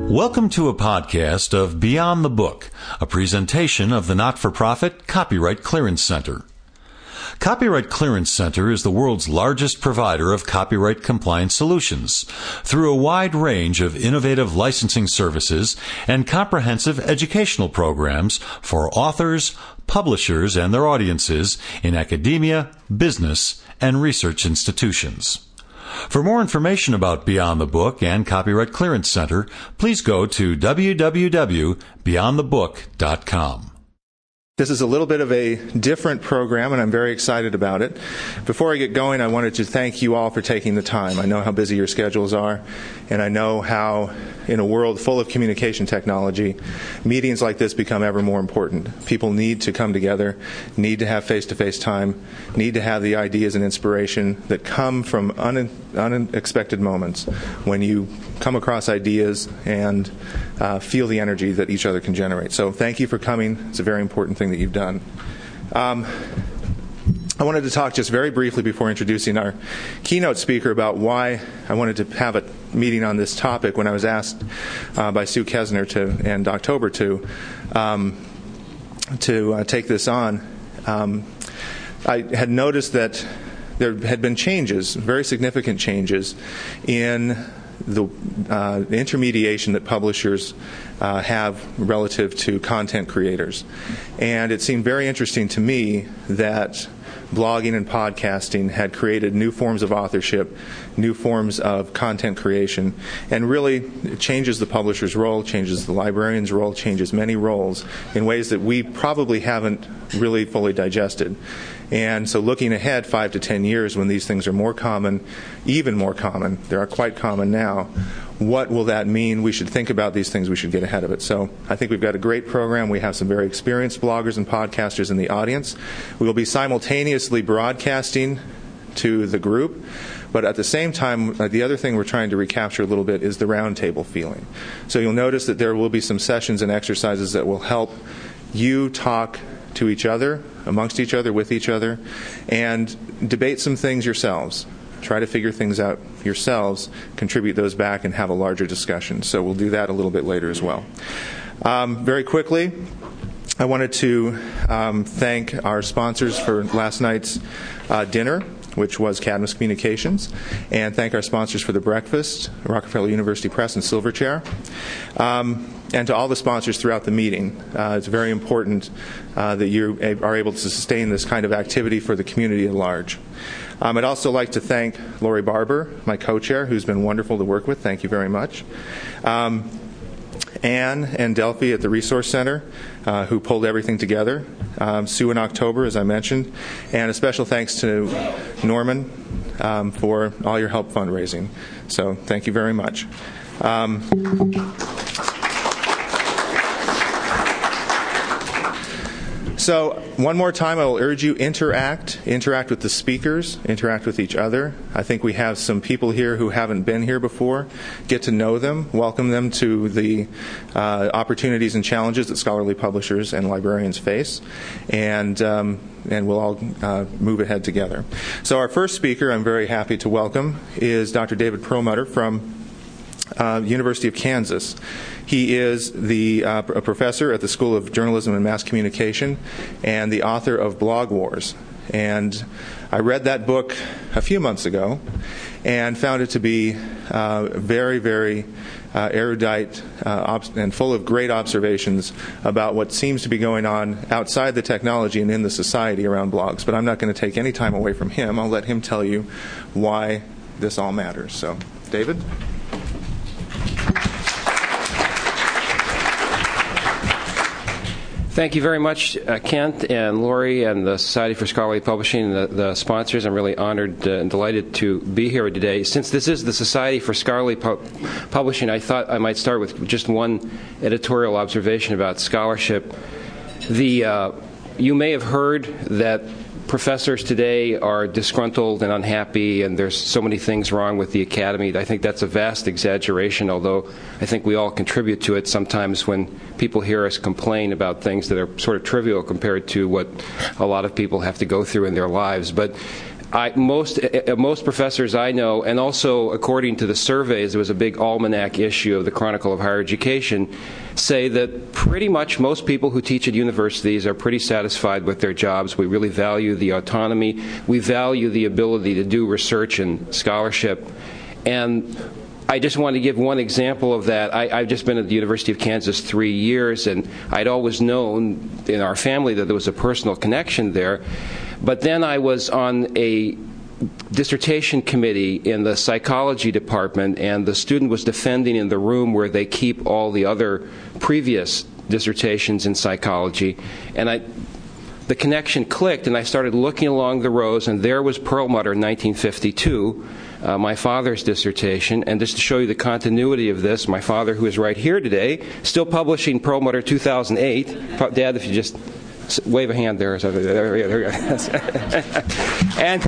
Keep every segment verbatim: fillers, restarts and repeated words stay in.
Welcome to a podcast of Beyond the Book, a presentation of the not-for-profit Copyright Clearance Center. Copyright Clearance Center is the world's largest provider of copyright compliance solutions through a wide range of innovative licensing services and comprehensive educational programs for authors, publishers, and their audiences in academia, business, and research institutions. For more information about Beyond the Book and Copyright Clearance Center, please go to w w w dot beyond the book dot com. This is a little bit of a different program, and I'm very excited about it. Before I get going, I wanted to thank you all for taking the time. I know how busy your schedules are, and I know how, in a world full of communication technology, meetings like this become ever more important. People need to come together, need to have face-to-face time, need to have the ideas and inspiration that come from un- unexpected moments when you come across ideas and uh, feel the energy that each other can generate. So thank you for coming. It's a very important thing that you've done. Um, I wanted to talk just very briefly before introducing our keynote speaker about why I wanted to have a meeting on this topic when I was asked uh, by Sue Kesner to and October to um, to uh, take this on. Um, I had noticed that there had been changes, very significant changes, in the uh, intermediation that publishers uh, have relative to content creators. And it seemed very interesting to me that blogging and podcasting had created new forms of authorship, new forms of content creation, and really it changes the publisher's role, changes the librarian's role, changes many roles in ways that we probably haven't really fully digested. And so looking ahead five to ten years when these things are more common, even more common, they are quite common now, what will that mean? We should think about these things. We should get ahead of it. So I think we've got a great program. We have some very experienced bloggers and podcasters in the audience. We will be simultaneously broadcasting to the group. But at the same time, uh, the other thing we're trying to recapture a little bit is the roundtable feeling. So you'll notice that there will be some sessions and exercises that will help you talk to each other, amongst each other, with each other, and debate some things yourselves. Try to figure things out yourselves, contribute those back, and have a larger discussion. So we'll do that a little bit later as well. Um, very quickly, I wanted to um, thank our sponsors for last night's uh, dinner, which was Cadmus Communications, and thank our sponsors for the breakfast, Rockefeller University Press and Silverchair, um, and to all the sponsors throughout the meeting. Uh, it's very important uh, that you are able to sustain this kind of activity for the community at large. Um, I'd also like to thank Lori Barber, my co-chair, who's been wonderful to work with. Thank you very much. Um, Anne and Delphi at the Resource Center, uh, who pulled everything together. Um, Sue in October, as I mentioned. And a special thanks to Norman um, for all your help fundraising. So thank you very much. Um, So one more time, I will urge you, interact. Interact with the speakers. Interact with each other. I think we have some people here who haven't been here before. Get to know them. Welcome them to the uh, opportunities and challenges that scholarly publishers and librarians face. And um, and we'll all uh, move ahead together. So our first speaker I'm very happy to welcome is Doctor David Perlmutter from Uh, University of Kansas. He is the uh, a professor at the School of Journalism and Mass Communication and the author of Blog Wars. And I read that book a few months ago and found it to be uh, very, very uh, erudite uh, ob- and full of great observations about what seems to be going on outside the technology and in the society around blogs. But I'm not going to take any time away from him. I'll let him tell you why this all matters. So, David? Thank you very much, uh, Kent and Lori and the Society for Scholarly Publishing and the, the sponsors. I'm really honored uh, and delighted to be here today. Since this is the Society for Scholarly Pu- Publishing, I thought I might start with just one editorial observation about scholarship. The uh, you may have heard that professors today are disgruntled and unhappy, and there's so many things wrong with the academy. I think that's a vast exaggeration, although I think we all contribute to it sometimes when people hear us complain about things that are sort of trivial compared to what a lot of people have to go through in their lives. But I, most uh, most professors I know, and also according to the surveys, there was a big almanac issue of the Chronicle of Higher Education, say that pretty much most people who teach at universities are pretty satisfied with their jobs. We really value the autonomy. We value the ability to do research and scholarship. And I just want to give one example of that. I, I've just been at the University of Kansas three years, and I'd always known in our family that there was a personal connection there. But then I was on a dissertation committee in the psychology department, and the student was defending in the room where they keep all the other previous dissertations in psychology. And I, the connection clicked, and I started looking along the rows, and there was Perlmutter, nineteen fifty-two, uh, my father's dissertation. And just to show you the continuity of this, my father, who is right here today, still publishing Perlmutter two thousand eight. Dad, if you just wave a hand there. There we go. and,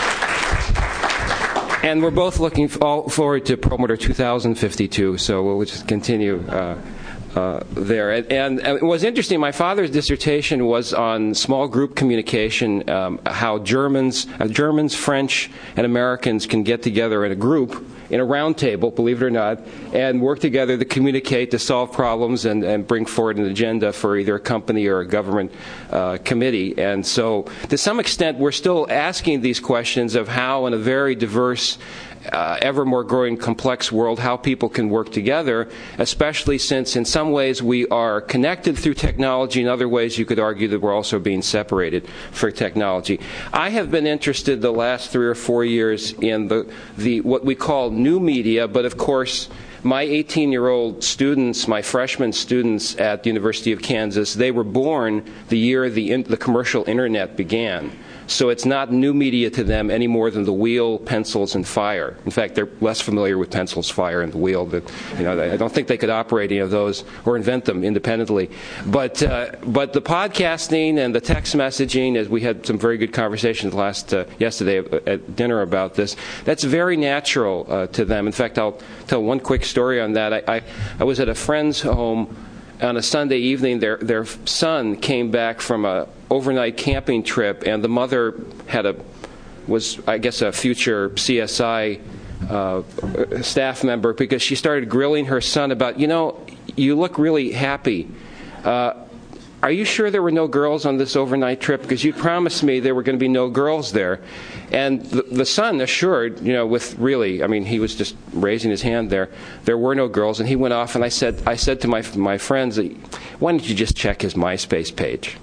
and we're both looking forward to Perlmutter two thousand fifty-two, so we'll just continue uh, uh, there. And, and, and it was interesting. My father's dissertation was on small group communication, um, how Germans, uh, Germans, French, and Americans can get together in a group, in a round table, believe it or not, and work together to communicate, to solve problems, and, and bring forward an agenda for either a company or a government uh, committee. And so, to some extent, we're still asking these questions of how, in a very diverse, uh, ever more growing complex world, how people can work together, especially since in some ways we are connected through technology. In other ways, you could argue that we're also being separated for technology. I have been interested the last three or four years in the, the what we call new media, but of course, my eighteen-year-old students, my freshman students at the University of Kansas, they were born the year the, in, the commercial internet began. So it's not new media to them any more than the wheel, pencils, and fire. In fact, they're less familiar with pencils, fire, and the wheel. That, you know, I don't think they could operate any of those or invent them independently. But uh, but the podcasting and the text messaging, as we had some very good conversations last uh, yesterday at dinner about this, that's very natural uh, to them. In fact, I'll tell one quick story on that. I, I, I was at a friend's home on a Sunday evening. Their their son came back from a overnight camping trip, and the mother had a was I guess a future C S I uh, staff member, because she started grilling her son about, you know, you look really happy. Uh, are you sure there were no girls on this overnight trip? Because you promised me there were going to be no girls there. And the, the son assured, you know, with really, I mean, he was just raising his hand there. There were no girls, and he went off. And I said, I said to my my friends, why don't you just check his MySpace page?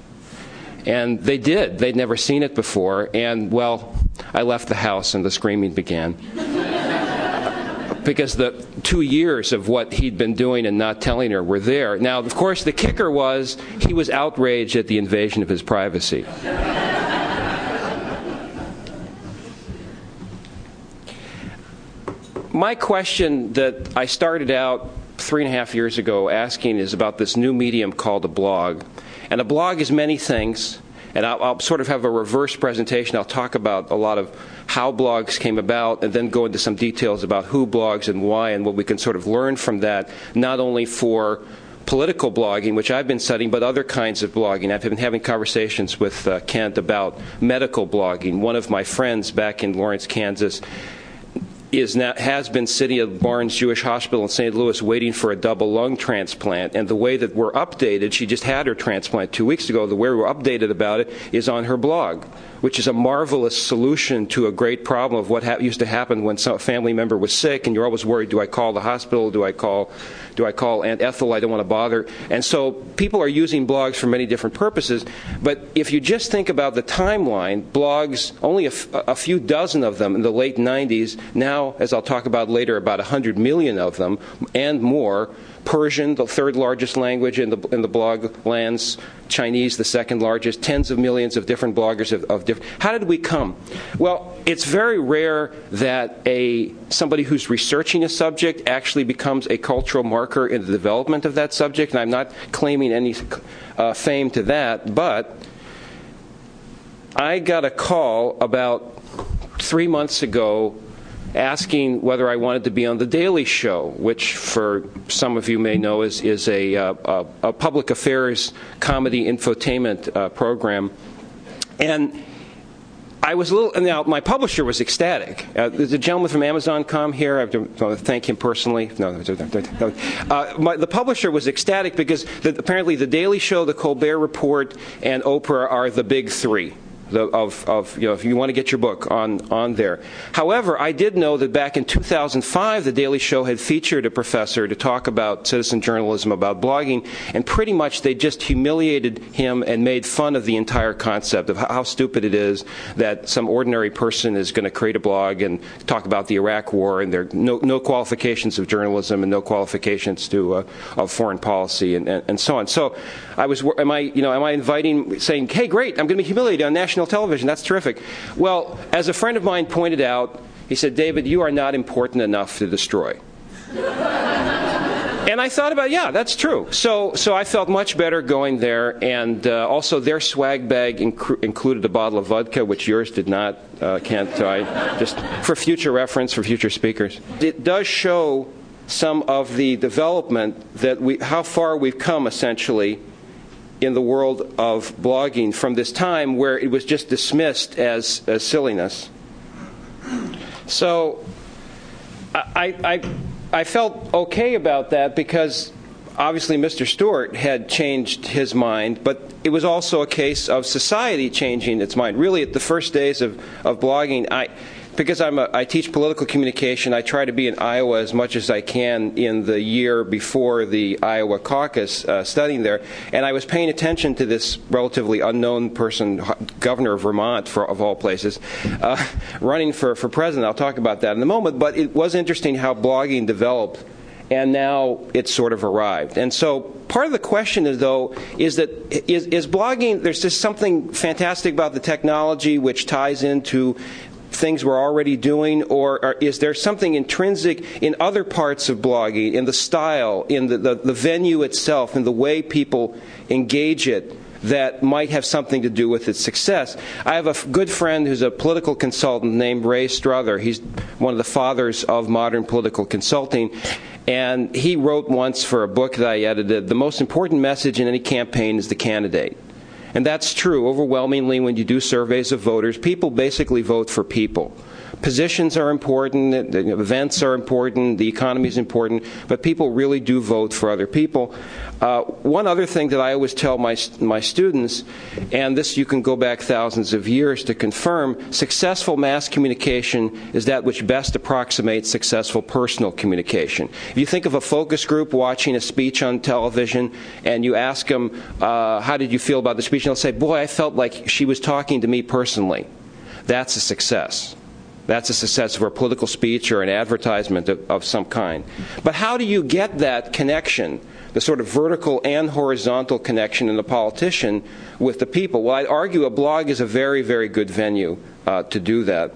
And they did. They'd never seen it before. And, well, I left the house and the screaming began. Because the two years of what he'd been doing and not telling her were there. Now, of course, the kicker was he was outraged at the invasion of his privacy. My question that I started out three and a half years ago asking is about this new medium called a blog. And a blog is many things, and I'll, I'll sort of have a reverse presentation. I'll talk about a lot of how blogs came about, and then go into some details about who blogs and why, and what we can sort of learn from that, not only for political blogging, which I've been studying, but other kinds of blogging. I've been having conversations with uh, Kent about medical blogging. One of my friends back in Lawrence, Kansas, is now, has been sitting at Barnes Jewish Hospital in Saint Louis waiting for a double lung transplant. And the way that we're updated, she just had her transplant two weeks ago, the way we're updated about it is on her blog, which is a marvelous solution to a great problem of what ha- used to happen when some family member was sick, and you're always worried, do I call the hospital, do I call do I call Aunt Ethel, I don't want to bother. And so people are using blogs for many different purposes, but if you just think about the timeline, blogs, only a, f- a few dozen of them in the late nineties, now, as I'll talk about later, about one hundred million of them and more. Persian, the third largest language in the in the blog lands, Chinese, the second largest, tens of millions of different bloggers of, of different. How did we come? Well, it's very rare that a somebody who's researching a subject actually becomes a cultural marker in the development of that subject, and I'm not claiming any uh, fame to that, but I got a call about three months ago asking whether I wanted to be on The Daily Show, which for some of you may know is, is a, uh, a, a public affairs comedy infotainment uh, program. And I was a little, now my publisher was ecstatic. Uh, there's a gentleman from Amazon dot com here. I have to uh, thank him personally. No, no, no. Uh, my, the publisher was ecstatic because the, apparently The Daily Show, The Colbert Report, and Oprah are the big three. The, of, of, you know, if you want to get your book on, on there. However, I did know that back in two thousand five, The Daily Show had featured a professor to talk about citizen journalism, about blogging, and pretty much they just humiliated him and made fun of the entire concept of how, how stupid it is that some ordinary person is going to create a blog and talk about the Iraq War, and there are no, no qualifications of journalism and no qualifications to uh, of foreign policy and, and, and so on. So, I was, am I, you know, am I inviting, saying, hey, great, I'm going to be humiliated on national television. That's terrific. Well, as a friend of mine pointed out, he said, David, you are not important enough to destroy. And I thought about, yeah, that's true. So so I felt much better going there. And uh, also their swag bag inc- included a bottle of vodka, which yours did not, uh, Kent. So I, just for future reference, for future speakers. It does show some of the development that we, how far we've come, essentially, in the world of blogging from this time where it was just dismissed as, as silliness. So I, I, I felt okay about that because obviously Mister Stewart had changed his mind, but it was also a case of society changing its mind. Really, at the first days of, of blogging, I... Because I'm a, I teach political communication, I try to be in Iowa as much as I can in the year before the Iowa caucus, uh, studying there. And I was paying attention to this relatively unknown person, governor of Vermont, for, of all places, uh, running for, for president. I'll talk about that in a moment. But it was interesting how blogging developed, and now it's sort of arrived. And so part of the question is, though, is that is, is blogging, there's just something fantastic about the technology which ties into things we're already doing, or, or is there something intrinsic in other parts of blogging, in the style, in the, the, the venue itself, in the way people engage it, that might have something to do with its success? I have a f- good friend who's a political consultant named Ray Strother. He's one of the fathers of modern political consulting. And he wrote once for a book that I edited, the most important message in any campaign is the candidate. And that's true. Overwhelmingly, when you do surveys of voters, people basically vote for people. Positions are important, events are important, the economy is important, but people really do vote for other people. Uh, one other thing that I always tell my my students, and this you can go back thousands of years to confirm, successful mass communication is that which best approximates successful personal communication. If you think of a focus group watching a speech on television and you ask them, uh, how did you feel about the speech? And they'll say, boy, I felt like she was talking to me personally. That's a success. That's a success for a political speech or an advertisement of, of some kind. But how do you get that connection, the sort of vertical and horizontal connection in the politician with the people? Well, I'd argue a blog is a very, very good venue uh, to do that.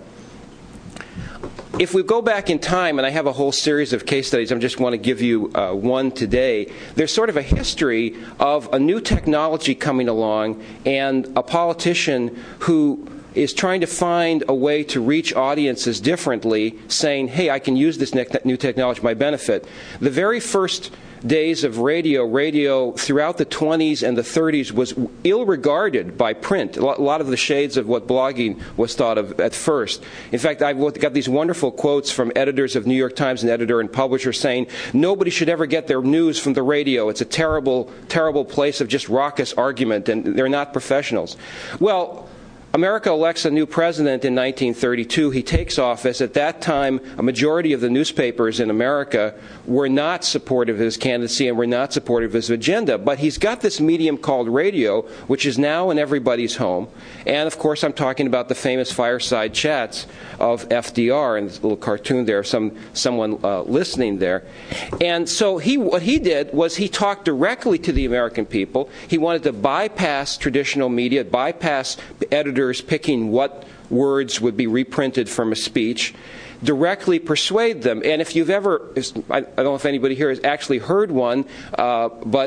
If we go back in time, and I have a whole series of case studies, I just want to give you uh, one today. There's sort of a history of a new technology coming along and a politician who is trying to find a way to reach audiences differently, saying, hey, I can use this new technology to my benefit. The very first days of radio, radio throughout the twenties and the thirties was ill-regarded by print. A lot of the shades of what blogging was thought of at first. In fact, I've got these wonderful quotes from editors of New York Times, an editor and publisher, saying, nobody should ever get their news from the radio. It's a terrible, terrible place of just raucous argument, and they're not professionals. Well, America elects a new president in nineteen thirty-two. He takes office. At that time, a majority of the newspapers in America were not supportive of his candidacy and were not supportive of his agenda. But he's got this medium called radio, which is now in everybody's home. And, of course, I'm talking about the famous fireside chats of F D R, and this little cartoon there of some, someone uh, listening there. And so he, what he did was he talked directly to the American people. He wanted to bypass traditional media, bypass editors picking what words would be reprinted from a speech, directly persuade them. And if you've ever, I don't know if anybody here has actually heard one, uh, but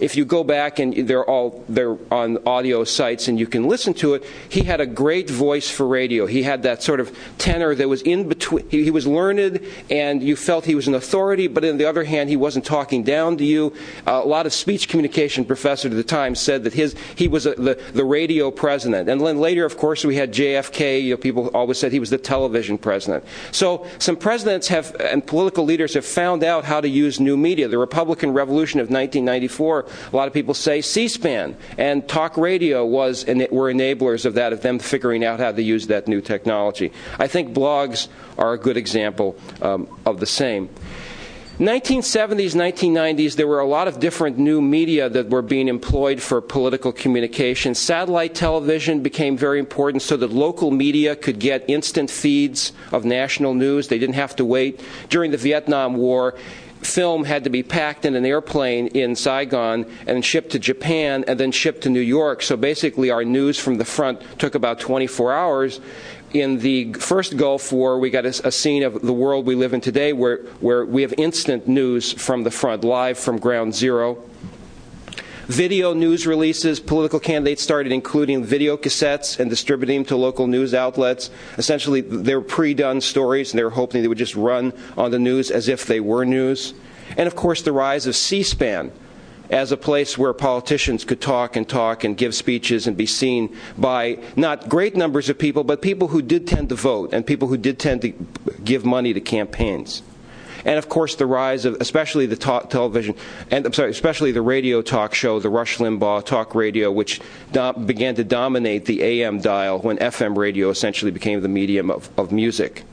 if you go back and they're all they're on audio sites and you can listen to it, he had a great voice for radio. He had that sort of tenor that was in between. He, he was learned, and you felt he was an authority, but on the other hand, he wasn't talking down to you. Uh, a lot of speech communication professors at the time said that his he was a, the, the radio president. And then later, of course, we had J F K. You know, people always said he was the television president. So some presidents have and political leaders have found out how to use new media. The Republican Revolution of nineteen ninety-four, a lot of people say C-SPAN and talk radio was were enablers of that, of them figuring out how to use that new technology. I think blogs are a good example um, of the same. nineteen seventies, nineteen nineties, there were a lot of different new media that were being employed for political communication. Satellite television became very important so that local media could get instant feeds of national news. They didn't have to wait. During the Vietnam War, film had to be packed in an airplane in Saigon and shipped to Japan and then shipped to New York. So basically our news from the front took about twenty-four hours. In the first Gulf War, we got a, a scene of the world we live in today where, where we have instant news from the front, live from ground zero. Video news releases, political candidates started including video cassettes and distributing them to local news outlets. Essentially, they were pre-done stories, and they were hoping they would just run on the news as if they were news. And, of course, the rise of C-SPAN as a place where politicians could talk and talk and give speeches and be seen by not great numbers of people, but people who did tend to vote and people who did tend to give money to campaigns. And, of course, the rise of especially the talk television, and I'm sorry, especially the radio talk show, the Rush Limbaugh talk radio, which do- began to dominate the A M dial when F M radio essentially became the medium of, of music.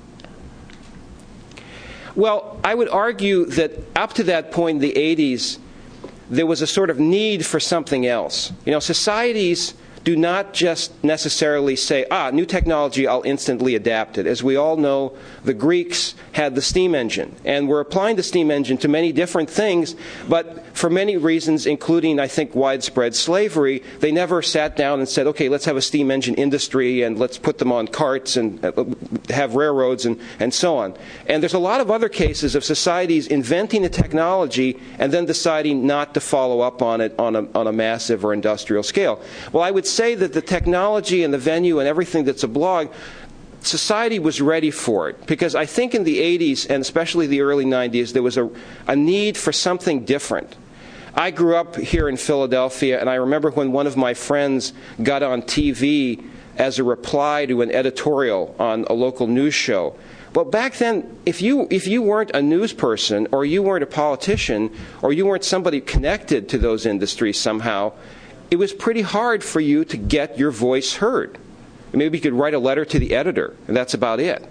Well, I would argue that up to that point in the eighties, there was a sort of need for something else. You know, societies do not just necessarily say, ah, new technology, I'll instantly adapt it. As we all know, the Greeks had the steam engine, and were applying the steam engine to many different things, but for many reasons, including, I think, widespread slavery, they never sat down and said, okay, let's have a steam engine industry, and let's put them on carts and have railroads and, and so on. And there's a lot of other cases of societies inventing a technology and then deciding not to follow up on it on a, on a massive or industrial scale. Well, I would say that the technology and the venue and everything that's a blog, society was ready for it. Because I think in the eighties and especially the early nineties, there was a, a need for something different. I grew up here in Philadelphia, and I remember when one of my friends got on T V as a reply to an editorial on a local news show. Well, back then, if you if you weren't a news person, or you weren't a politician, or you weren't somebody connected to those industries somehow, it was pretty hard for you to get your voice heard. Maybe you could write a letter to the editor, and that's about it.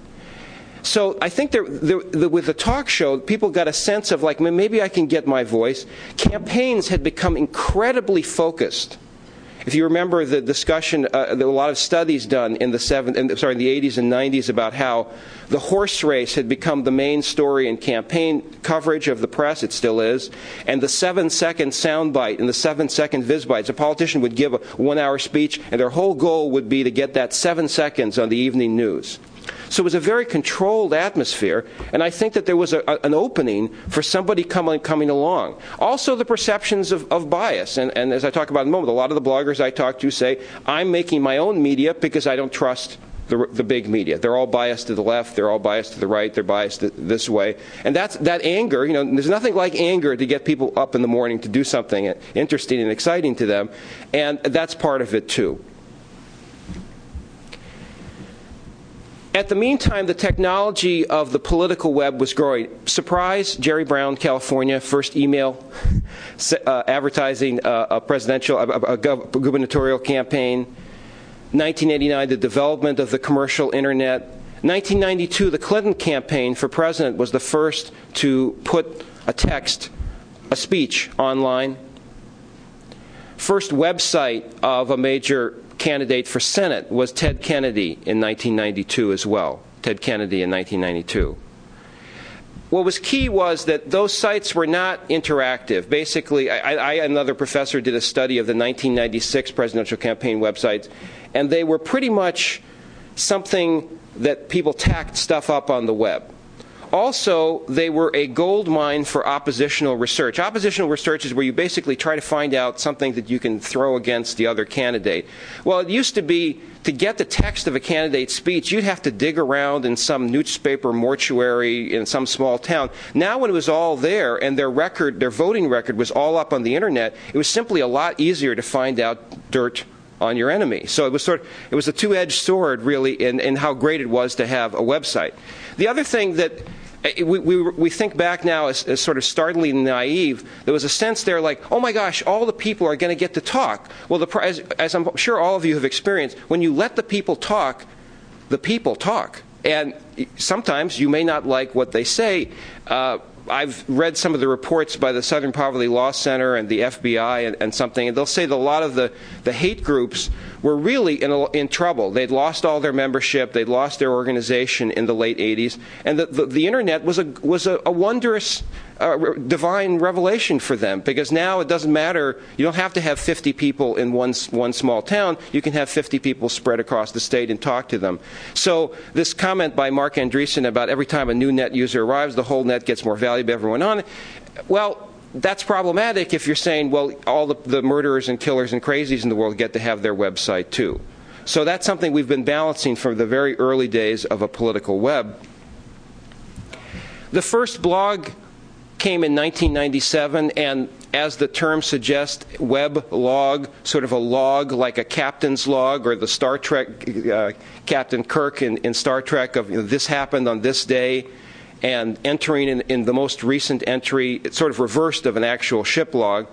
So I think there, there, the, with the talk show, people got a sense of, like, maybe I can get my voice. Campaigns had become incredibly focused. If you remember the discussion, uh, there were a lot of studies done in the seven, in, sorry, in the eighties and nineties about how the horse race had become the main story in campaign coverage of the press. It still is. And the seven-second soundbite and the seven-second viz bites. A politician would give a one-hour speech, and their whole goal would be to get that seven seconds on the evening news. So it was a very controlled atmosphere, and I think that there was a, a, an opening for somebody coming coming along. Also, the perceptions of, of bias, and, and as I talk about in a moment, a lot of the bloggers I talk to say, I'm making my own media because I don't trust the, the big media. They're all biased to the left, they're all biased to the right, they're biased this way. And that's, that anger, you know, there's nothing like anger to get people up in the morning to do something interesting and exciting to them, and that's part of it too. At the meantime, the technology of the political web was growing. Surprise, Jerry Brown, California, first email uh, advertising uh, a presidential, a, a gubernatorial campaign. nineteen eighty-nine, the development of the commercial internet. nineteen ninety-two, the Clinton campaign for president was the first to put a text, a speech online. First website of a major candidate for Senate was Ted Kennedy in nineteen ninety-two as well. Ted Kennedy in nineteen ninety-two. What was key was that those sites were not interactive. Basically, I, I another professor did a study of the nineteen ninety-six presidential campaign websites, and they were pretty much something that people tacked stuff up on the web. Also, they were a gold mine for oppositional research. Oppositional research is where you basically try to find out something that you can throw against the other candidate. Well, it used to be, to get the text of a candidate's speech, you'd have to dig around in some newspaper mortuary in some small town. Now, when it was all there and their record, their voting record was all up on the internet, it was simply a lot easier to find out dirt on your enemy. So it was sort of, it was a two-edged sword, really, in, in how great it was to have a website. The other thing that we, we, we think back now as, as sort of startlingly naive, there was a sense there like, oh my gosh, all the people are going to get to talk. Well, the, as, as I'm sure all of you have experienced, when you let the people talk, the people talk. And sometimes you may not like what they say. Uh, I've read some of the reports by the Southern Poverty Law Center and the F B I and, and something, and they'll say that a lot of the, the hate groups were really in, a, in trouble. They'd lost all their membership. They'd lost their organization in the late eighties. And the, the, the Internet was a, was a, a wondrous uh, divine revelation for them, because now it doesn't matter. You don't have to have fifty people in one, one small town. You can have fifty people spread across the state and talk to them. So this comment by Mark Andreessen about every time a new net user arrives, the whole net gets more valuable, everyone on it. Well, that's problematic if you're saying, well, all the, the murderers and killers and crazies in the world get to have their website too. So that's something we've been balancing from the very early days of a political web. The first blog came in nineteen ninety-seven, and as the term suggests, web log, sort of a log like a captain's log, or the Star Trek, uh, Captain Kirk in, in Star Trek of, you know, this happened on this day. And entering in, in the most recent entry, it's sort of reversed of an actual ship log.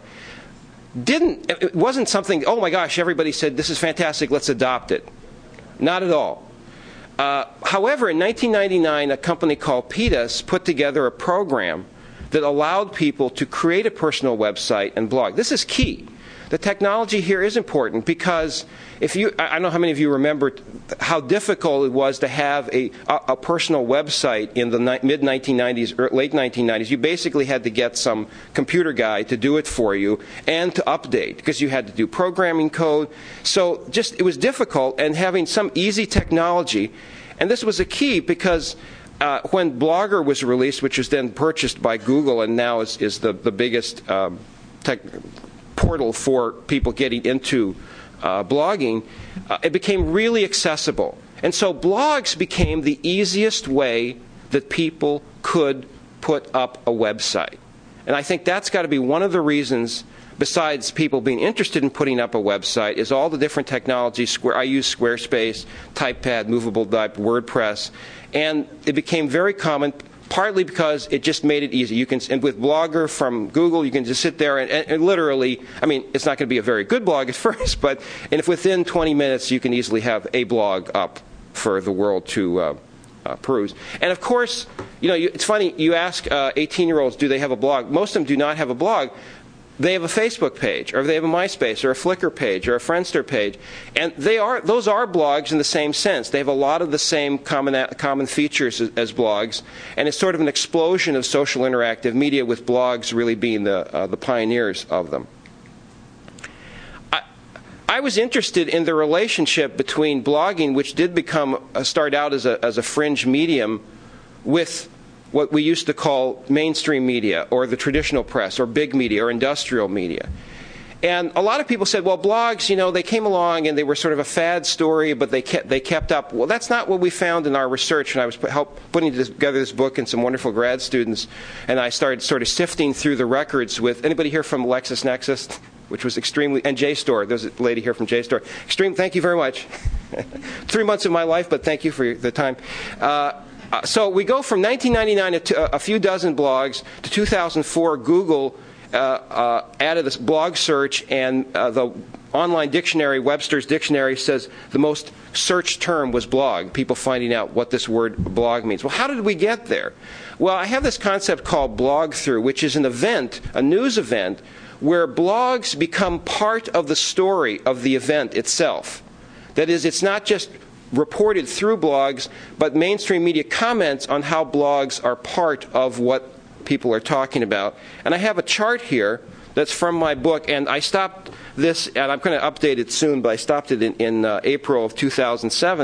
Didn't, it wasn't something, oh my gosh, everybody said, this is fantastic, let's adopt it. Not at all. Uh, however, in nineteen ninety-nine, a company called P E T A S put together a program that allowed people to create a personal website and blog. This is key. The technology here is important because if you, I don't know how many of you remember how difficult it was to have a, a, a personal website in the ni- mid nineteen nineties, or late nineteen nineties. You basically had to get some computer guy to do it for you and to update, because you had to do programming code. So just, it was difficult, and having some easy technology, and this was a key because uh, when Blogger was released, which was then purchased by Google and now is, is the, the biggest um, tech portal for people getting into uh, blogging, uh, it became really accessible. And so blogs became the easiest way that people could put up a website. And I think that's got to be one of the reasons, besides people being interested in putting up a website, is all the different technologies. Square, I use Squarespace, TypePad, Movable Type, WordPress. And it became very common, partly because it just made it easy. You can, and with Blogger from Google, you can just sit there and, and, and literally, I mean, it's not going to be a very good blog at first, but and if within twenty minutes you can easily have a blog up for the world to uh, uh, peruse. And of course, you know, you, it's funny, you ask eighteen-year-olds, do they have a blog? Most of them do not have a blog. They have a Facebook page, or they have a MySpace, or a Flickr page, or a Friendster page, and they are those are blogs in the same sense. They have a lot of the same common common features as, as blogs, and it's sort of an explosion of social interactive media, with blogs really being the uh, the pioneers of them. I, I was interested in the relationship between blogging, which did become uh, start out as a as a fringe medium, with what we used to call mainstream media, or the traditional press, or big media, or industrial media. And a lot of people said, well, blogs, you know, they came along and they were sort of a fad story, but they kept, they kept up. Well, that's not what we found in our research. And I was help, putting together this book and some wonderful grad students, and I started sort of sifting through the records with, anybody here from LexisNexis, which was extremely, and JSTOR, there's a lady here from JSTOR. Extreme, thank you very much. Three months of my life, but thank you for the time. Uh, Uh, so we go from nineteen ninety-nine to a few dozen blogs to two thousand four. Google uh, uh, added this blog search, and uh, the online dictionary, Webster's Dictionary, says the most searched term was blog, people finding out what this word blog means. Well, how did we get there? Well, I have this concept called blog through, which is an event, a news event, where blogs become part of the story of the event itself. That is, it's not just reported through blogs, but mainstream media comments on how blogs are part of what people are talking about. And I have a chart here that's from my book, and I stopped this, and I'm going to update it soon, but I stopped it in, in uh, April of two thousand seven.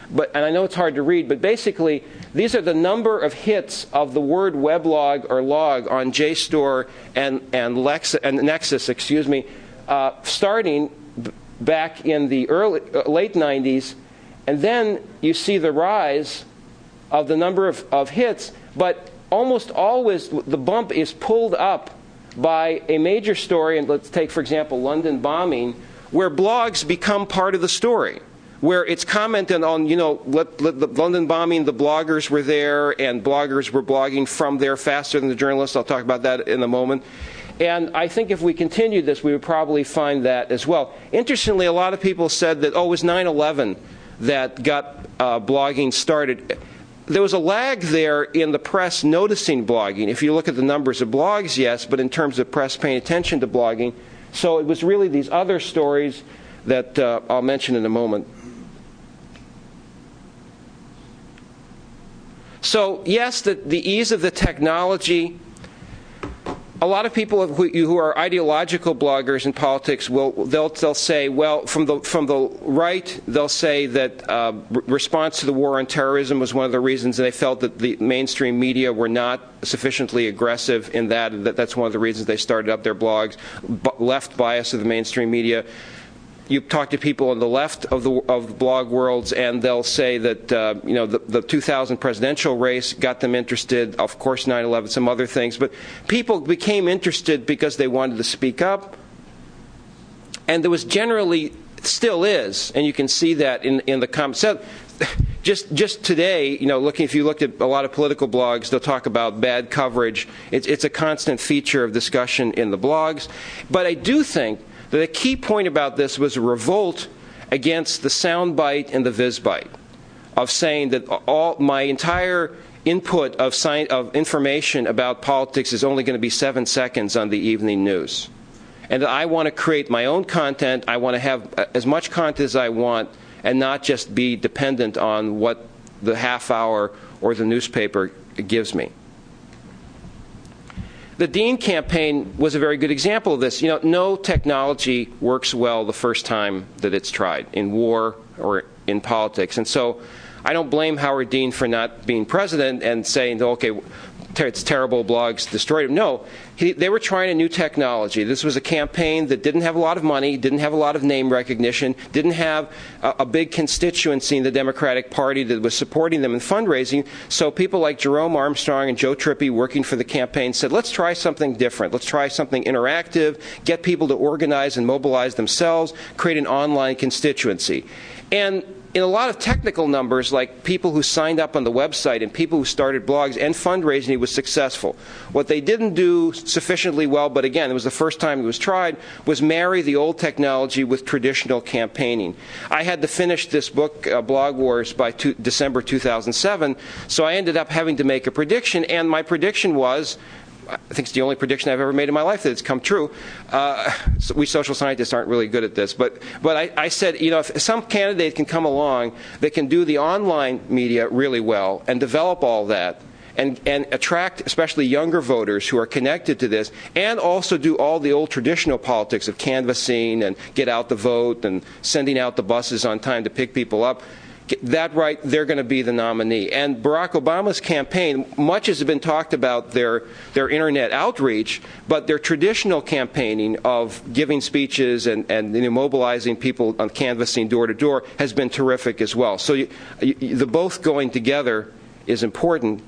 but and I know it's hard to read, but basically these are the number of hits of the word weblog or log on JSTOR and and, Lex, and Nexus, excuse me, uh, starting b- back in the early uh, late nineties, and then you see the rise of the number of, of hits, but almost always the bump is pulled up by a major story, and let's take, for example, London bombing, where blogs become part of the story, where it's commented on, you know, let, let the London bombing, the bloggers were there, and bloggers were blogging from there faster than the journalists. I'll talk about that in a moment. And I think if we continue this, we would probably find that as well. Interestingly, a lot of people said that, oh, it was nine eleven that got uh, blogging started. There was a lag there in the press noticing blogging. If you look at the numbers of blogs, yes, but in terms of press paying attention to blogging. So it was really these other stories that uh, I'll mention in a moment. So yes, the, the ease of the technology. A lot of people who, who are ideological bloggers in politics will they'll they'll say, well, from the from the right, they'll say that uh, response to the war on terrorism was one of the reasons, and they felt that the mainstream media were not sufficiently aggressive in that. And that that's one of the reasons they started up their blogs. B- left bias of the mainstream media. You talk to people on the left of the of the blog worlds, and they'll say that uh, you know the, the two thousand presidential race got them interested. Of course, nine eleven, some other things, but people became interested because they wanted to speak up, and there was generally, still is, and you can see that in in the comments. So, just just today, you know, looking if you looked at a lot of political blogs, they'll talk about bad coverage. It's it's a constant feature of discussion in the blogs, but I do think that a key point about this was a revolt against the soundbite and the visbite, of saying that all my entire input of, science, of information about politics is only going to be seven seconds on the evening news, and that I want to create my own content. I want to have as much content as I want, and not just be dependent on what the half hour or the newspaper gives me. The Dean campaign was a very good example of this. You know, no technology works well the first time that it's tried, in war or in politics. And so I don't blame Howard Dean for not being president and saying, okay, it's terrible, blogs destroyed him. No, he, they were trying a new technology. This was a campaign that didn't have a lot of money, didn't have a lot of name recognition, didn't have a, a big constituency in the Democratic Party that was supporting them in fundraising. So people like Jerome Armstrong and Joe Trippi, working for the campaign, said, let's try something different. Let's try something interactive, get people to organize and mobilize themselves, create an online constituency. And in a lot of technical numbers, like people who signed up on the website and people who started blogs and fundraising, it was successful. What they didn't do sufficiently well, but again, it was the first time it was tried, was marry the old technology with traditional campaigning. I had to finish this book, uh, Blog Wars, by two, December two thousand seven, so I ended up having to make a prediction, and my prediction was, I think it's the only prediction I've ever made in my life that it's come true. Uh, so we social scientists aren't really good at this. But but I, I said, you know, if some candidate can come along that can do the online media really well and develop all that and, and attract especially younger voters who are connected to this, and also do all the old traditional politics of canvassing and get out the vote and sending out the buses on time to pick people up, that right, they're going to be the nominee. And Barack Obama's campaign, much has been talked about their their internet outreach, but their traditional campaigning of giving speeches and, and you know, mobilizing people on canvassing door to door has been terrific as well. So you, you, the both going together is important.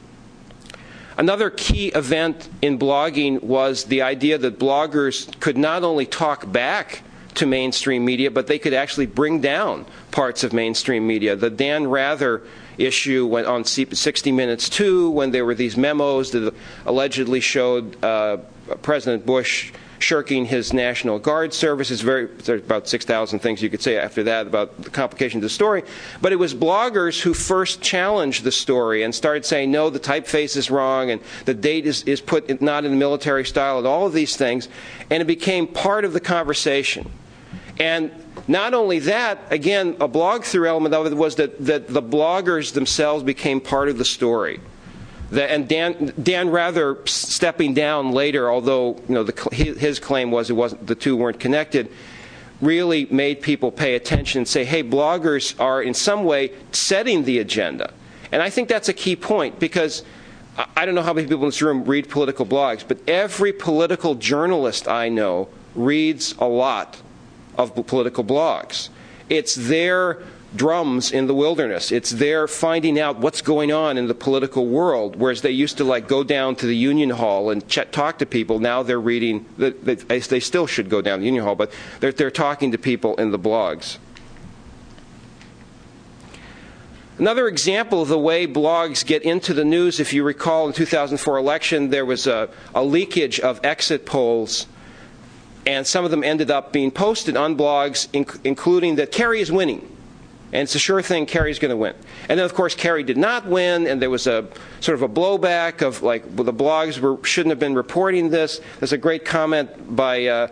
Another key event in blogging was the idea that bloggers could not only talk back to mainstream media, but they could actually bring down parts of mainstream media. The Dan Rather issue went on sixty minutes too, when there were these memos that allegedly showed uh, President Bush shirking his National Guard service. It's very, there's about six thousand things you could say after that about the complications of the story. But it was bloggers who first challenged the story and started saying, no, the typeface is wrong, and the date is, is put not in the military style, and all of these things. And it became part of the conversation. And not only that, again, a blog-through element of it was that, that the bloggers themselves became part of the story. The, and Dan, Dan Rather stepping down later, although you know the, his claim was it wasn't, the two weren't connected, really made people pay attention and say, hey, bloggers are in some way setting the agenda. And I think that's a key point, because I don't know how many people in this room read political blogs, but every political journalist I know reads a lot of political blogs. It's their drums in the wilderness. It's their finding out what's going on in the political world, whereas they used to like go down to the Union Hall and ch- talk to people. Now they're reading, the, the, they still should go down to the Union Hall, but they're, they're talking to people in the blogs. Another example of the way blogs get into the news, if you recall, in the two thousand four election, there was a, a leakage of exit polls, and some of them ended up being posted on blogs, inc- including that Kerry is winning. And it's a sure thing Kerry's going to win. And then, of course, Kerry did not win, and there was a sort of a blowback of, like, well, the blogs were, shouldn't have been reporting this. There's a great comment by uh,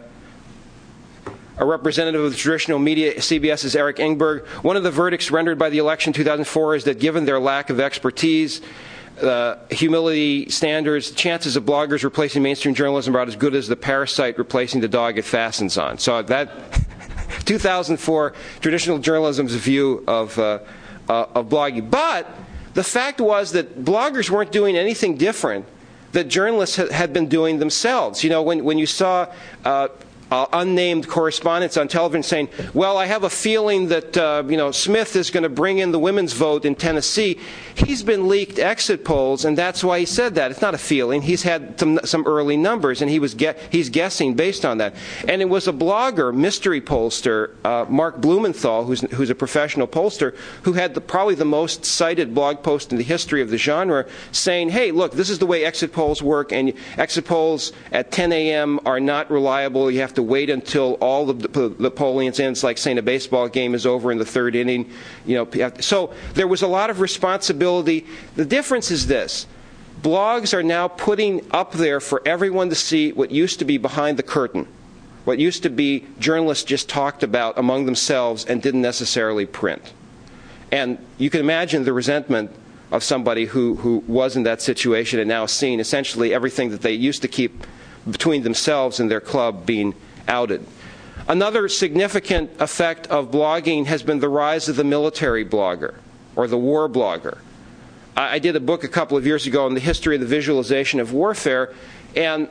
a representative of the traditional media, CBS's Eric Engberg. One of the verdicts rendered by the election in two thousand four is that given their lack of expertise, uh, humility standards, chances of bloggers replacing mainstream journalism are about as good as the parasite replacing the dog it fastens on. So that two thousand four traditional journalism's view of, uh, uh, of blogging. But the fact was that bloggers weren't doing anything different that journalists ha- had been doing themselves. You know, when, when you saw uh, uh, unnamed correspondents on television saying, well, I have a feeling that, uh, you know, Smith is going to bring in the women's vote in Tennessee. He's been leaked exit polls, and that's why he said that. It's not a feeling. He's had some, some early numbers, and he was ge- he's guessing based on that. And it was a blogger, mystery pollster, uh, Mark Blumenthal, who's, who's a professional pollster, who had the, probably the most cited blog post in the history of the genre, saying, hey, look, this is the way exit polls work, and exit polls at ten a.m. are not reliable. You have to wait until all the, the, the polling ends, like saying a baseball game is over in the third inning. You know, so there was a lot of responsibility. The difference is this. Blogs are now putting up there for everyone to see what used to be behind the curtain, what used to be journalists just talked about among themselves and didn't necessarily print. And you can imagine the resentment of somebody who, who was in that situation and now seeing essentially everything that they used to keep between themselves and their club being outed. Another significant effect of blogging has been the rise of the military blogger or the war blogger. I did a book a couple of years ago on the history of the visualization of warfare, and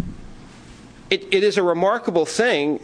it, it is a remarkable thing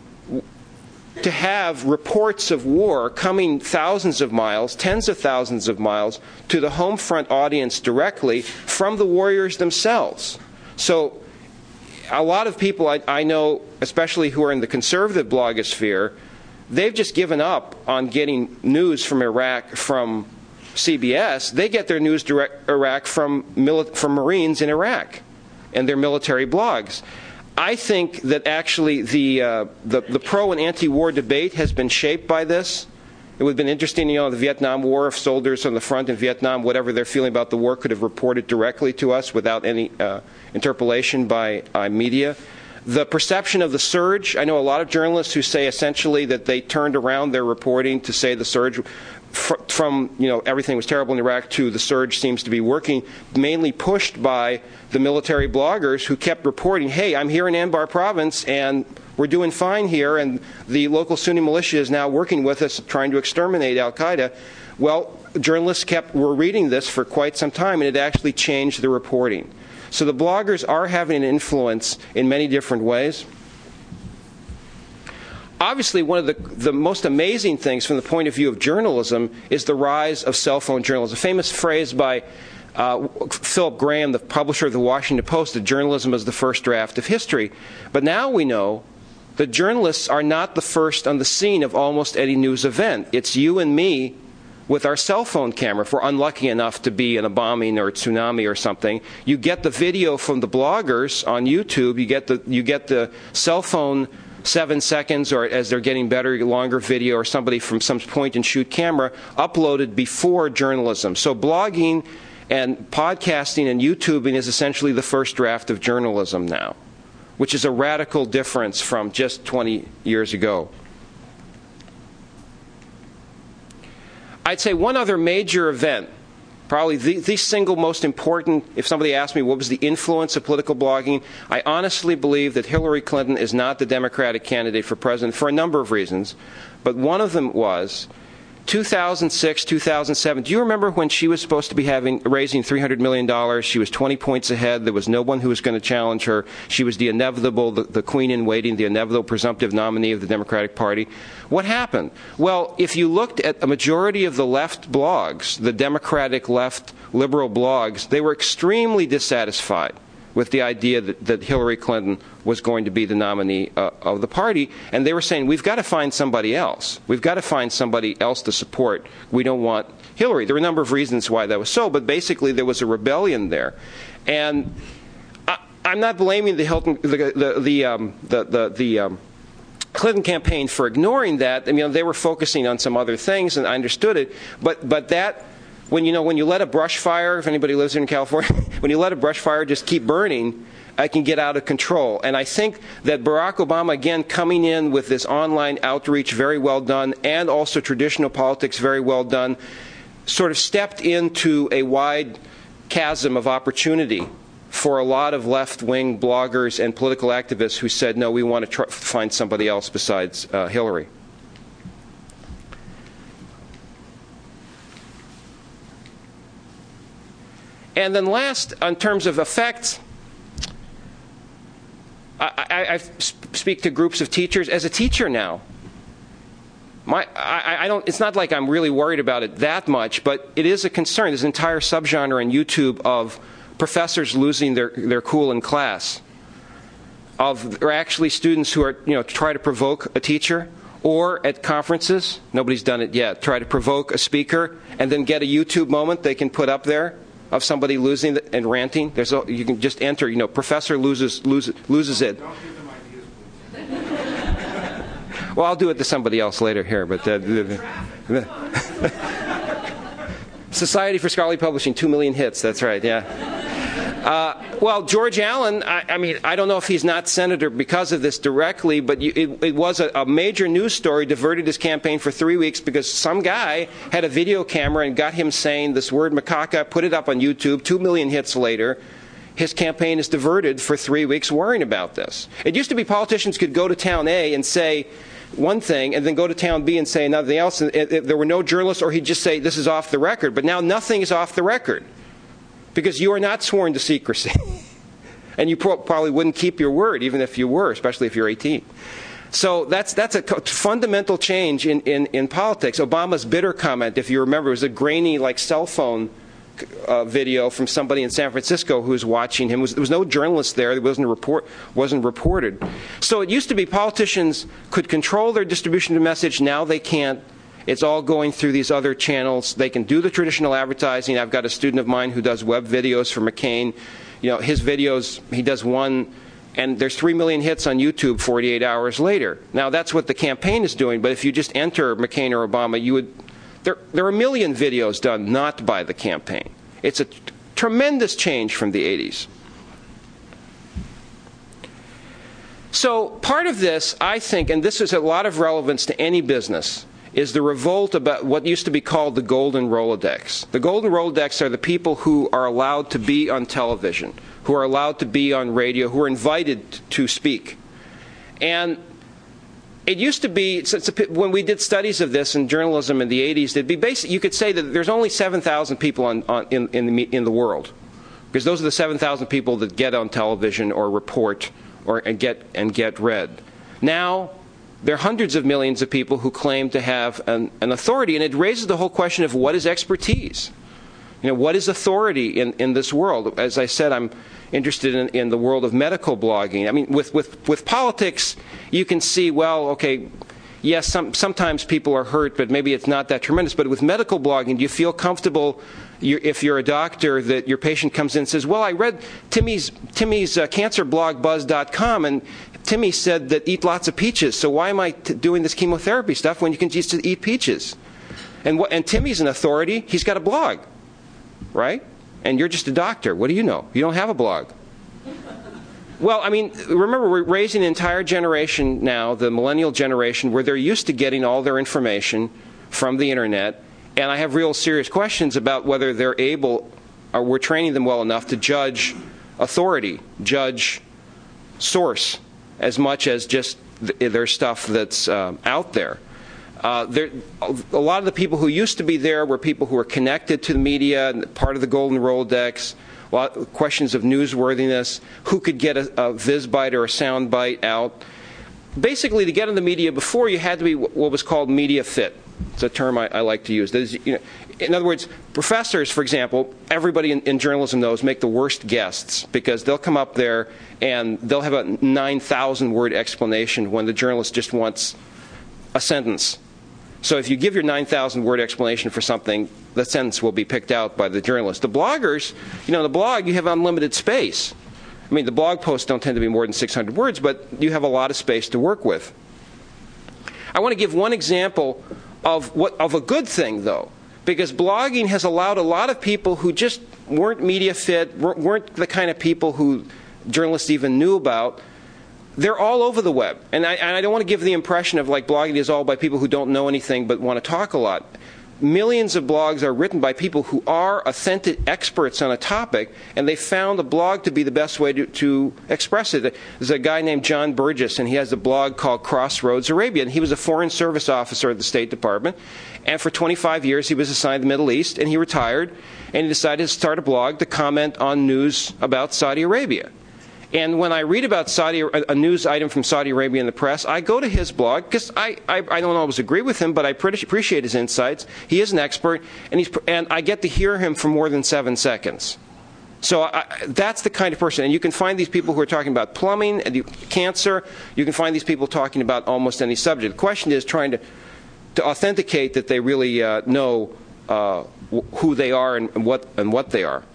to have reports of war coming thousands of miles, tens of thousands of miles, to the home front audience directly from the warriors themselves. So a lot of people I, I know, especially who are in the conservative blogosphere, they've just given up on getting news from Iraq from C B S. They get their news direct Iraq from mili- from Marines in Iraq and their military blogs. I think that actually the, uh, the the pro and anti-war debate has been shaped by this. It would have been interesting, you know, the Vietnam War, if soldiers on the front in Vietnam, whatever they're feeling about the war, could have reported directly to us without any uh, interpolation by uh, media. The perception of the surge, I know a lot of journalists who say essentially that they turned around their reporting to say the surge fr- from, you know, everything was terrible in Iraq to the surge seems to be working, mainly pushed by the military bloggers who kept reporting, hey, I'm here in Anbar province and we're doing fine here, and the local Sunni militia is now working with us trying to exterminate al-Qaeda. Well, journalists kept were reading this for quite some time, and it actually changed the reporting. So the bloggers are having an influence in many different ways. Obviously, one of the, the most amazing things from the point of view of journalism is the rise of cell phone journalism. A famous phrase by uh, Philip Graham, the publisher of the Washington Post, that journalism is the first draft of history. But now we know that journalists are not the first on the scene of almost any news event. It's you and me with our cell phone camera. If we're unlucky enough to be in a bombing or a tsunami or something, you get the video from the bloggers on YouTube. You get the you get the cell phone seven seconds, or as they're getting better, longer video, or somebody from some point-and-shoot camera uploaded before journalism. So blogging and podcasting and YouTubing is essentially the first draft of journalism now, which is a radical difference from just twenty years ago. I'd say one other major event Probably the, the single most important, if somebody asked me what was the influence of political blogging, I honestly believe that Hillary Clinton is not the Democratic candidate for president for a number of reasons. But one of them was two thousand six, two thousand seven. Do you remember when she was supposed to be having raising three hundred million dollars? She was twenty points ahead. There was no one who was going to challenge her. She was the inevitable, the, the queen in waiting, the inevitable presumptive nominee of the Democratic Party. What happened? Well, if you looked at a majority of the left blogs, the Democratic left liberal blogs, they were extremely dissatisfied with the idea that, that Hillary Clinton was going to be the nominee uh, of the party. And they were saying, we've got to find somebody else. We've got to find somebody else to support. We don't want Hillary. There were a number of reasons why that was so, but basically there was a rebellion there. And I, I'm not blaming the Hilton, the, the, the, um, the, the, the um, Clinton campaign for ignoring that. I mean, they were focusing on some other things, and I understood it. But, but that... When you know, when you let a brush fire, if anybody lives in California, when you let a brush fire just keep burning, it can get out of control. And I think that Barack Obama, again, coming in with this online outreach, very well done, and also traditional politics, very well done, sort of stepped into a wide chasm of opportunity for a lot of left-wing bloggers and political activists who said, no, we want to try, find somebody else besides uh, Hillary. And then last, in terms of effects, I, I, I speak to groups of teachers. As a teacher now, my, I, I don't, it's not like I'm really worried about it that much, but it is a concern. There's an entire subgenre on YouTube of professors losing their, their cool in class, of or actually students who are, you know, try to provoke a teacher, or at conferences, nobody's done it yet, try to provoke a speaker and then get a YouTube moment they can put up there of somebody losing the, and ranting. There's a, you can just enter, you know, professor loses loses loses it. Don't give them ideas, please. Well, I'll do it to somebody else later here, but uh, the, the, Society for Scholarly Publishing, two million hits. That's right. Yeah. Uh, well, George Allen, I, I mean, I don't know if he's not senator because of this directly, but you, it, it was a, a major news story, diverted his campaign for three weeks because some guy had a video camera and got him saying this word macaca, put it up on YouTube, two million hits later. His campaign is diverted for three weeks worrying about this. It used to be politicians could go to town A and say one thing and then go to town B and say another thing else. And it, it, there were no journalists, or he'd just say this is off the record. But now nothing is off the record, because you are not sworn to secrecy. And you pro- probably wouldn't keep your word, even if you were, especially if you're eighteen. So that's that's a co- fundamental change in, in, in politics. Obama's bitter comment, if you remember, was a grainy, like, cell phone uh, video from somebody in San Francisco who was watching him. Was, there was no journalist there. There wasn't a report, wasn't reported. So it used to be politicians could control their distribution of message. Now they can't. It's all going through these other channels. They can do the traditional advertising. I've got a student of mine who does web videos for McCain. You know, his videos, he does one, and there's three million hits on YouTube forty-eight hours later. Now, that's what the campaign is doing, but if you just enter McCain or Obama, you would, there, there are a million videos done not by the campaign. It's a t- tremendous change from the eighties. So part of this, I think, and this is a lot of relevance to any business, is the revolt about what used to be called the Golden Rolodex. The Golden Rolodex are the people who are allowed to be on television, who are allowed to be on radio, who are invited to speak. And it used to be, when we did studies of this in journalism in the eighties, it'd be basic, you could say that there's only seven thousand people on, on, in, in, the, in the world, because those are the seven thousand people that get on television or report or and get, and get read. Now, there are hundreds of millions of people who claim to have an, an authority, and it raises the whole question of what is expertise? You know, what is authority in, in this world? As I said, I'm interested in, in the world of medical blogging. I mean, with, with, with politics, you can see, well, okay, yes, some, sometimes people are hurt, but maybe it's not that tremendous. But with medical blogging, do you feel comfortable, you're, if you're a doctor, that your patient comes in and says, well, I read Timmy's, Timmy's uh, cancer blog, buzz dot com, and Timmy said that eat lots of peaches, so why am I t- doing this chemotherapy stuff when you can just eat peaches? And, wh- and Timmy's an authority. He's got a blog, right? And you're just a doctor. What do you know? You don't have a blog. Well, I mean, remember, we're raising an entire generation now, the millennial generation, where they're used to getting all their information from the Internet, And I have real serious questions about whether they're able, or we're training them well enough to judge authority, judge source, as much as just th- their stuff that's uh, out there. Uh, there. A lot of the people who used to be there were people who were connected to the media, and part of the Golden Rolodex. A lot of questions of newsworthiness, who could get a, a viz bite or a sound bite out. Basically, to get in the media before, you had to be what was called media fit. It's a term I, I like to use. Is, you know, in other words, professors, for example, everybody in, in journalism knows, make the worst guests, because they'll come up there and they'll have a nine thousand word explanation when the journalist just wants a sentence. So if you give your nine thousand word explanation for something, the sentence will be picked out by the journalist. The bloggers, you know, the blog, you have unlimited space. I mean, the blog posts don't tend to be more than six hundred words, but you have a lot of space to work with. I want to give one example of what of a good thing, though, because blogging has allowed a lot of people who just weren't media fit, weren't the kind of people who journalists even knew about. They're all over the web. And I, and I don't want to give the impression of like blogging is all by people who don't know anything but want to talk a lot. Millions of blogs are written by people who are authentic experts on a topic, and they found a blog to be the best way to, to express it. There's a guy named John Burgess, and he has a blog called Crossroads Arabia. And he was a foreign service officer at the State Department, and for twenty-five years he was assigned to the Middle East, and he retired, and he decided to start a blog to comment on news about Saudi Arabia. And when I read about Saudi, a news item from Saudi Arabia in the press, I go to his blog, because I, I, I don't always agree with him, but I pretty appreciate his insights. He is an expert, and, he's, and I get to hear him for more than seven seconds. So I, that's the kind of person. And you can find these people who are talking about plumbing and cancer. You can find these people talking about almost any subject. The question is trying to, to authenticate that they really uh, know uh, who they are and what, and what they are.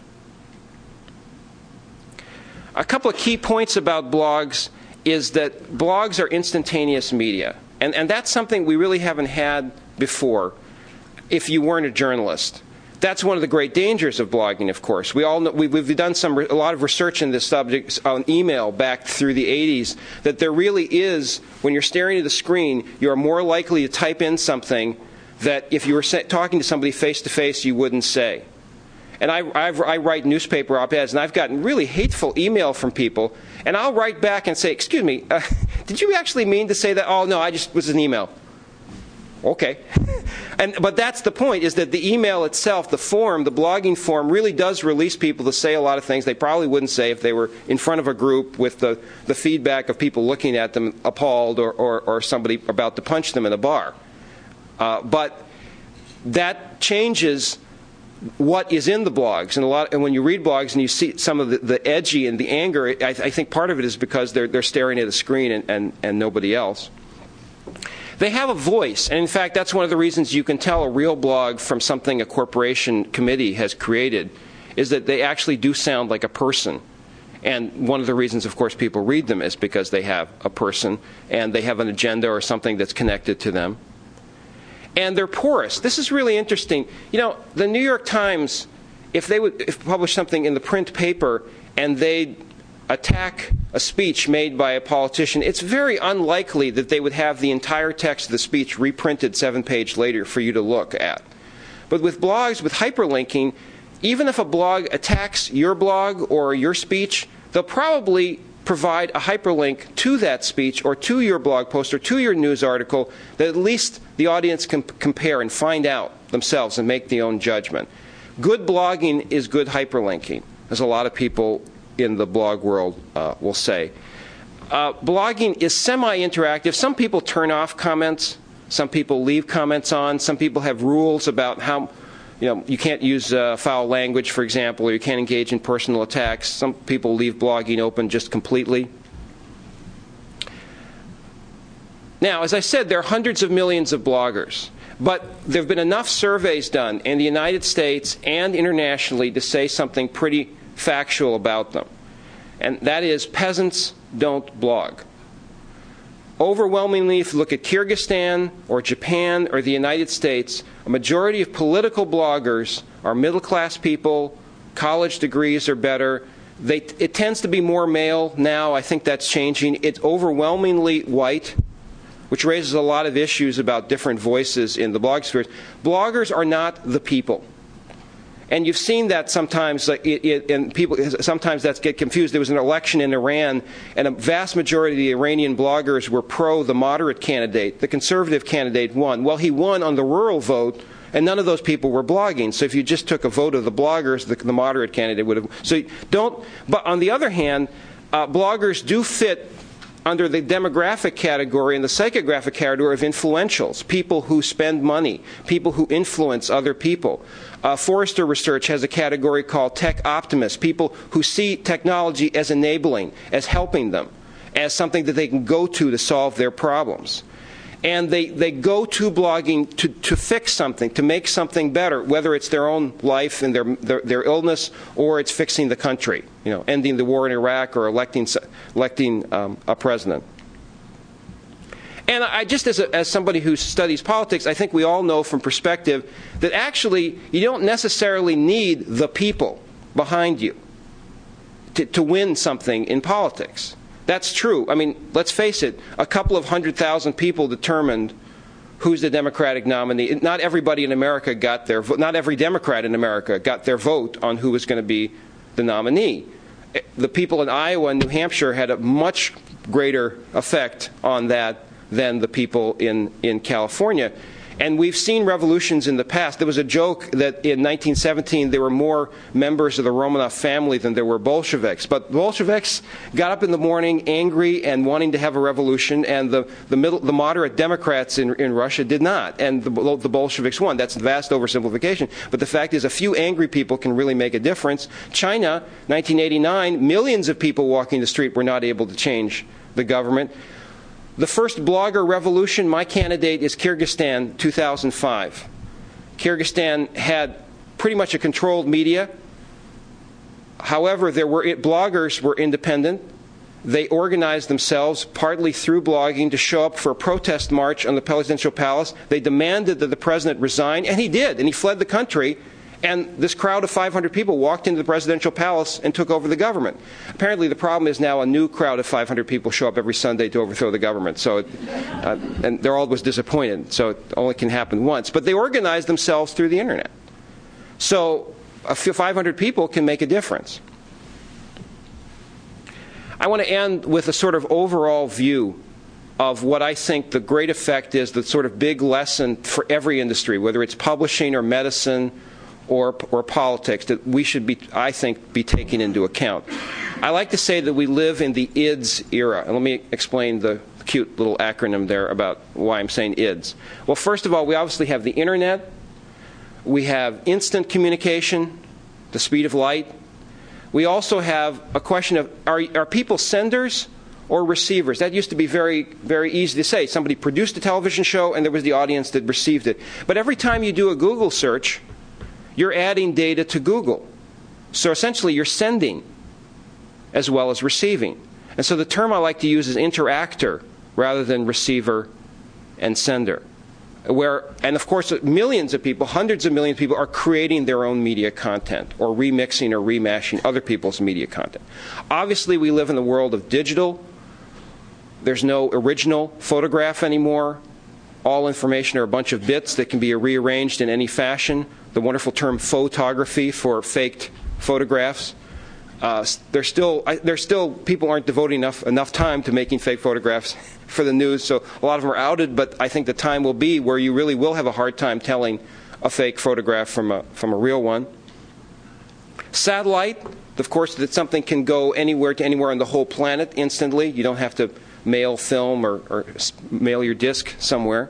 A couple of key points about blogs is that blogs are instantaneous media. And, and that's something we really haven't had before if you weren't a journalist. That's one of the great dangers of blogging, of course. We all know, we, we've done some, a lot of research in this subject on email back through the eighties, that there really is, when you're staring at the screen, you're more likely to type in something that if you were talking to somebody face-to-face, you wouldn't say. And I, I've, I write newspaper op-eds, and I've gotten really hateful email from people, and I'll write back and say, excuse me, uh, did you actually mean to say that? Oh, no, I just was an email. Okay. and But that's the point, is that the email itself, the form, the blogging form, really does release people to say a lot of things they probably wouldn't say if they were in front of a group with the, the feedback of people looking at them appalled, or, or, or somebody about to punch them in a bar. Uh, but that changes what is in the blogs, and a lot. And when you read blogs and you see some of the, the edgy and the anger, I, I think part of it is because they're they're staring at a screen and, and, and nobody else. They have a voice, and in fact, that's one of the reasons you can tell a real blog from something a corporation committee has created, is that they actually do sound like a person. And one of the reasons, of course, people read them is because they have a person and they have an agenda or something that's connected to them. And they're porous. This is really interesting. You know, the New York Times, if they would if publish something in the print paper and they attack a speech made by a politician, it's very unlikely that they would have the entire text of the speech reprinted seven pages later for you to look at. But with blogs, with hyperlinking, even if a blog attacks your blog or your speech, they'll probably provide a hyperlink to that speech or to your blog post or to your news article that at least the audience can compare and find out themselves and make their own judgment. Good blogging is good hyperlinking, as a lot of people in the blog world uh, will say. Uh, blogging is semi-interactive. Some people turn off comments. Some people leave comments on. Some people have rules about how, you know, you can't use uh, foul language, for example, or you can't engage in personal attacks. Some people leave blogging open just completely. Now, as I said, there are hundreds of millions of bloggers, but there have been enough surveys done in the United States and internationally to say something pretty factual about them, and that is peasants don't blog. Overwhelmingly, if you look at Kyrgyzstan or Japan or the United States, a majority of political bloggers are middle-class people, college degrees or better. They, it tends to be more male now. I think that's changing. It's overwhelmingly white, which raises a lot of issues about different voices in the blog sphere. Bloggers are not the people. And you've seen that sometimes, like it, it, and people sometimes that's get confused. There was an election in Iran, and a vast majority of the Iranian bloggers were pro the moderate candidate. The conservative candidate won. Well, he won on the rural vote, and none of those people were blogging. So if you just took a vote of the bloggers, the, the moderate candidate would have. So don't. But on the other hand, uh, bloggers do fit under the demographic category and the psychographic category of influentials, people who spend money, people who influence other people. Uh, Forrester Research has a category called tech optimists, people who see technology as enabling, as helping them, as something that they can go to to solve their problems. And they, they go to blogging to, to fix something, to make something better, whether it's their own life and their, their, their illness, or it's fixing the country, you know, ending the war in Iraq or electing, electing um, a president. And I just, as, a, as somebody who studies politics, I think we all know from perspective that actually you don't necessarily need the people behind you to, to win something in politics. That's true. I mean, let's face it, a couple of hundred thousand people determined who's the Democratic nominee. Not everybody in America got their vote. Not every Democrat in America got their vote on who was going to be the nominee. The people in Iowa and New Hampshire had a much greater effect on that than the people in, in California. And we've seen revolutions in the past. There was a joke that in nineteen seventeen there were more members of the Romanov family than there were Bolsheviks. But Bolsheviks got up in the morning angry and wanting to have a revolution, and the, the, middle, the moderate Democrats in, in Russia did not. And the, the Bolsheviks won. That's a vast oversimplification. But the fact is, a few angry people can really make a difference. China, nineteen eighty-nine, millions of people walking the street were not able to change the government. The first blogger revolution, my candidate is Kyrgyzstan, two thousand five. Kyrgyzstan had pretty much a controlled media. However, there were bloggers were independent. They organized themselves, partly through blogging, to show up for a protest march on the presidential palace. They demanded that the president resign, and he did, and he fled the country. And this crowd of five hundred people walked into the presidential palace and took over the government. Apparently, the problem is now a new crowd of five hundred people show up every Sunday to overthrow the government. So, it, uh, and they're always disappointed. So it only can happen once. But they organized themselves through the internet. So a few five hundred people can make a difference. I want to end with a sort of overall view of what I think the great effect is, the sort of big lesson for every industry, whether it's publishing or medicine or, or politics, that we should be, I think, be taking into account. I like to say that we live in the I D S era. And let me explain the cute little acronym there about why I'm saying I D S. Well, first of all, we obviously have the internet. We have instant communication, the speed of light. We also have a question of, are, are people senders or receivers? That used to be very, very easy to say. Somebody produced a television show and there was the audience that received it. But every time you do a Google search, you're adding data to Google. So essentially you're sending as well as receiving. And so the term I like to use is interactor rather than receiver and sender. Where, and of course, millions of people, hundreds of millions of people are creating their own media content or remixing or remashing other people's media content. Obviously, we live in the world of digital. There's no original photograph anymore. All information are a bunch of bits that can be rearranged in any fashion. The wonderful term photography for faked photographs. Uh, there's still, I, there's still, people aren't devoting enough, enough time to making fake photographs for the news, so a lot of them are outed, but I think the time will be where you really will have a hard time telling a fake photograph from a, from a real one. Satellite, of course, that something can go anywhere to anywhere on the whole planet instantly. You don't have to mail film or, or mail your disc somewhere.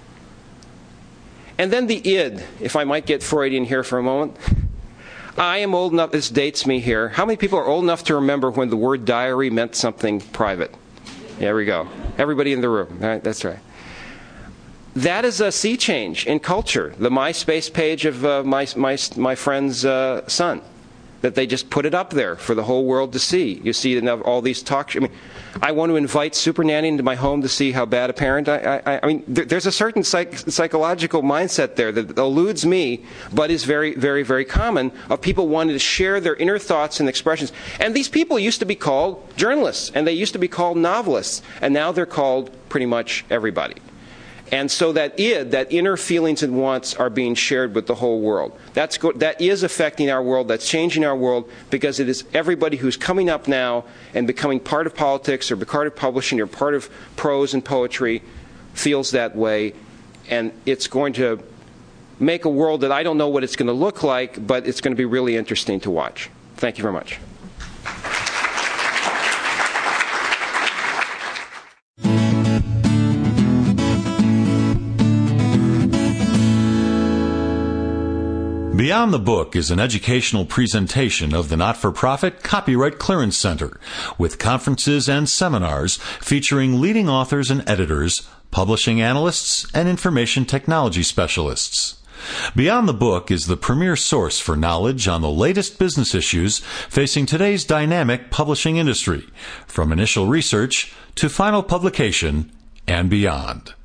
And then the I D, if I might get Freudian here for a moment. I am old enough, this dates me here. How many people are old enough to remember when the word diary meant something private? There we go. Everybody in the room. All right, that's right. That is a sea change in culture. The MySpace page of uh, my, my, my friend's uh, son, that they just put it up there for the whole world to see. You see enough, all these talk shows. I mean, I want to invite Super Nanny into my home to see how bad a parent I, I, I mean, there, there's a certain psych, psychological mindset there that eludes me, but is very, very, very common, of people wanting to share their inner thoughts and expressions. And these people used to be called journalists, and they used to be called novelists, and now they're called pretty much everybody. And so that id, that inner feelings and wants, are being shared with the whole world. That's go- that is affecting our world. That's changing our world, because it is everybody who's coming up now and becoming part of politics or part of publishing or part of prose and poetry feels that way. And it's going to make a world that I don't know what it's going to look like, but it's going to be really interesting to watch. Thank you very much. Beyond the Book is an educational presentation of the not-for-profit Copyright Clearance Center, with conferences and seminars featuring leading authors and editors, publishing analysts, and information technology specialists. Beyond the Book is the premier source for knowledge on the latest business issues facing today's dynamic publishing industry, from initial research to final publication and beyond.